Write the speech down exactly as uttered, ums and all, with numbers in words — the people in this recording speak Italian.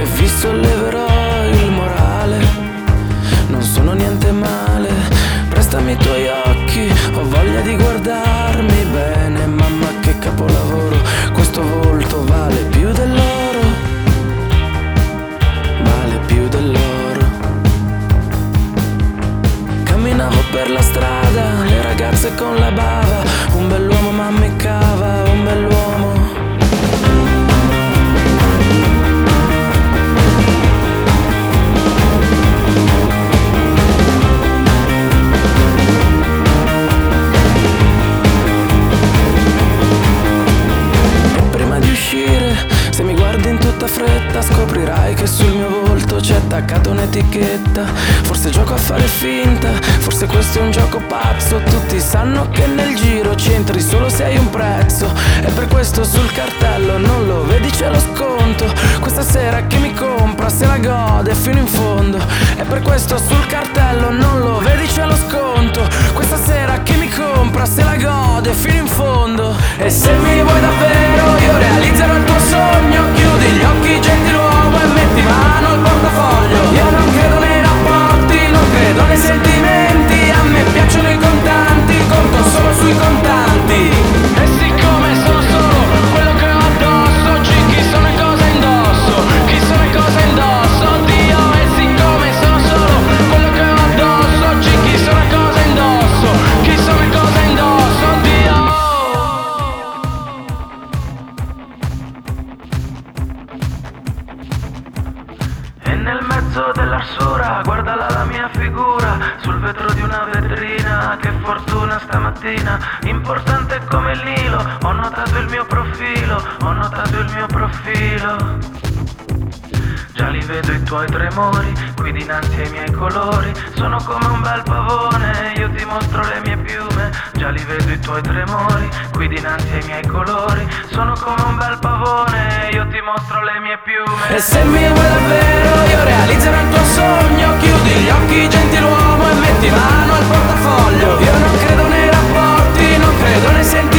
e vi solleverò il morale. Non sono niente male, prestami i tuoi occhi, ho voglia di guardarmi bene. Mamma che capolavoro, questo volto vale più dell'oro, vale più dell'oro. Camminavo per la strada, le ragazze con la bava, un bell'uomo ma mi cava, un bell'uomo. Se mi guardi in tutta fretta scoprirai che sul mio volto c'è attaccata un'etichetta. Forse gioco a fare finta, forse questo è un gioco pazzo. Tutti sanno che nel giro c'entri solo se hai un prezzo. E per questo sul cartello non lo vedi, c'è lo sconto. Questa sera chi mi compra se la gode fino in fondo. E per questo sul cartello non lo vedi, c'è lo sconto. Questa sera chi mi compra se la gode fino in fondo. E se mi vuoi davvero io realizzerò il tuo sogno. Chiudi gli occhi gentiluomo e metti mano al portafoglio. Io non credo nei rapporti, non credo nei sentimenti. A me piacciono i contanti, conto solo sui contanti. E siccome sono solo quello che ho addosso, chi sono e cosa indosso, chi sono e cosa indosso, Dio. E siccome sono solo quello che ho addosso, chi sono e cosa indosso, chi sono e cosa indosso, Dio. E nel mezzo dell'arsura guardala la mia figura sul vetro di una vetrina. Che fortuna stamattina, importante come il Nilo. Ho notato il mio profilo, ho notato il mio profilo. Già li vedo i tuoi tremori, qui dinanzi ai miei colori. Sono come un bel pavone, io ti mostro le mie piume. Già li vedo i tuoi tremori, qui dinanzi ai miei colori. Sono come un bel pavone, io ti mostro le mie piume. E se mi vuoi davvero io realizzerò il tuo sogno. Chiudi gli occhi gentiluomo e metti mano al portafoglio. Io non credo nei rapporti, non credo nei sentimenti.